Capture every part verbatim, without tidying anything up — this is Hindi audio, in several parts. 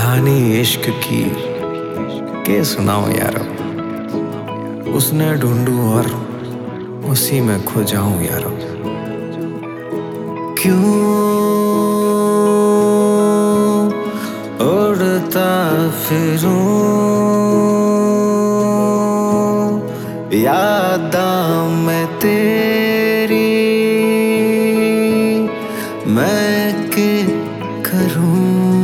कहानी इश्क की के सुनाऊं यारो, उसने ढूंढूं और उसी में खो जाऊं यारो। क्यों उड़ता फिरूं यादां में तेरी, मैं के करूं।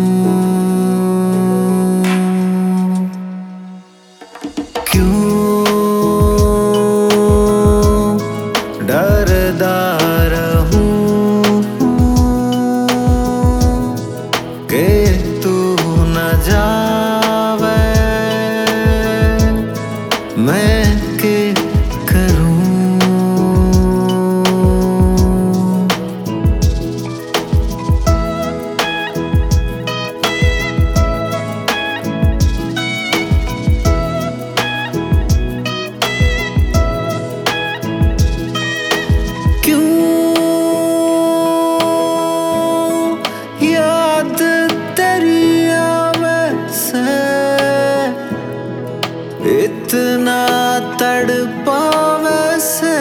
क्यों डरदा रहूं के तू न जावे, मैं के करूं। याद तेरी आवे से इतना तड़पावे से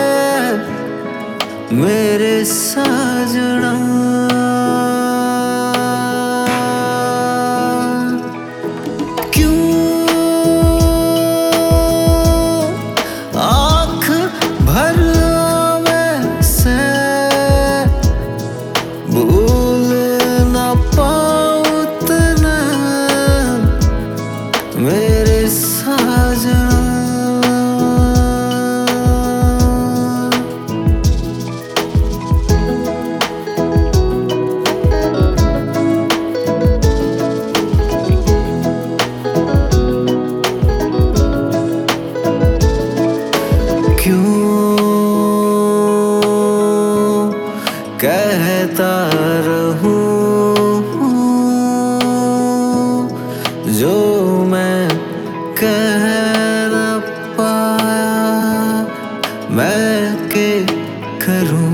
मेरे साजना। क्यों आँख भर आवे से भूल न पाऊं तना मेरे साजना। क्यों कहता रहूं जो मैं कह न पाया, मैं के करूं।